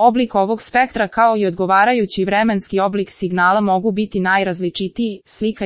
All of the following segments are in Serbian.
Oblik ovog spektra kao i odgovarajući vremenski oblik signala mogu biti najrazličitiji, slika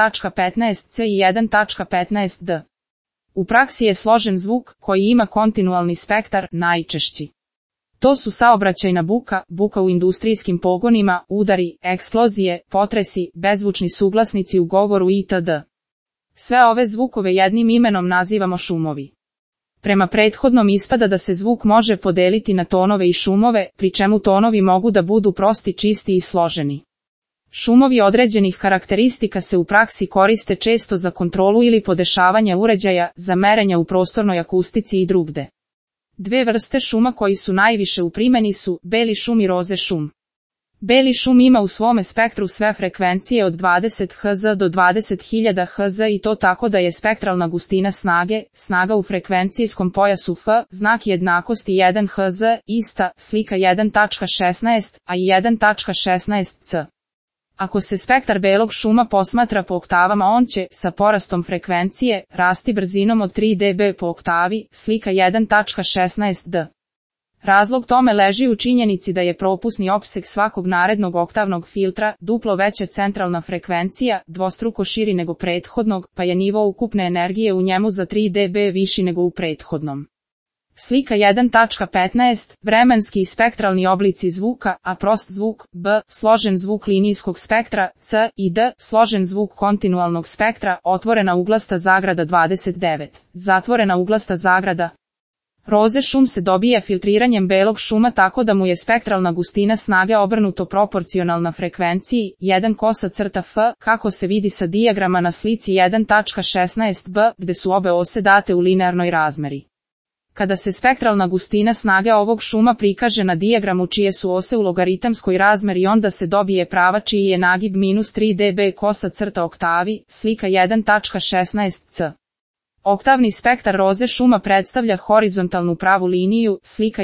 1.15c i 1.15d. U praksi je složen zvuk, koji ima kontinualni spektar, najčešći. To su saobraćajna buka, buka u industrijskim pogonima, udari, eksplozije, potresi, bezvučni suglasnici u govoru itd. Sve ove zvukove jednim imenom nazivamo šumovi. Prema prethodnom ispada da se zvuk može podeliti na tonove i šumove, pri čemu tonovi mogu da budu prosti, čisti i složeni. Šumovi određenih karakteristika se u praksi koriste često za kontrolu ili podešavanje uređaja, za merenja u prostornoj akustici i drugde. Dve vrste šuma koji su najviše u primjeni su beli šum i roze šum. Beli šum ima u svome spektru sve frekvencije od 20 Hz do 20.000 Hz i to tako da je spektralna gustina snaga u frekvencijskom pojasu F, znak jednakosti 1 Hz, ista, slika 1.16, a i 1.16c. Ako se spektar belog šuma posmatra po oktavama, on će, sa porastom frekvencije, rasti brzinom od 3 dB po oktavi, slika 1.16d. Razlog tome leži u činjenici da je propusni opseg svakog narednog oktavnog filtra duplo veća centralna frekvencija, dvostruko širi nego prethodnog, pa je nivo ukupne energije u njemu za 3 dB viši nego u prethodnom. Slika 1.15, vremenski i spektralni oblici zvuka, a prost zvuk, B, složen zvuk linijskog spektra, C i D, složen zvuk kontinualnog spektra, otvorena uglasta zagrada 29, zatvorena uglasta zagrada. Roze šum se dobija filtriranjem belog šuma tako da mu je spektralna gustina snage obrnuto proporcionalna frekvenciji, 1,F, kako se vidi sa dijagrama na slici 1.16b, gde su obe ose date u linearnoj razmeri. Kada se spektralna gustina snage ovog šuma prikaže na dijagramu čije su ose u logaritamskoj razmeri, onda se dobije prava čiji je nagib minus 3 dB oktavi, slika 1.16c. Oktavni spektar roze šuma predstavlja horizontalnu pravu liniju, slika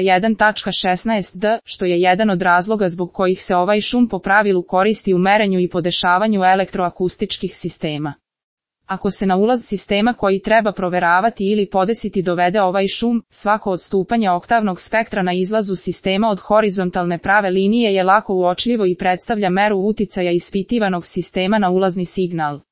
1.16d, što je jedan od razloga zbog kojih se ovaj šum po pravilu koristi u merenju i podešavanju elektroakustičkih sistema. Ako se na ulaz sistema koji treba proveravati ili podesiti dovede ovaj šum, svako odstupanje oktavnog spektra na izlazu sistema od horizontalne prave linije je lako uočljivo i predstavlja meru uticaja ispitivanog sistema na ulazni signal.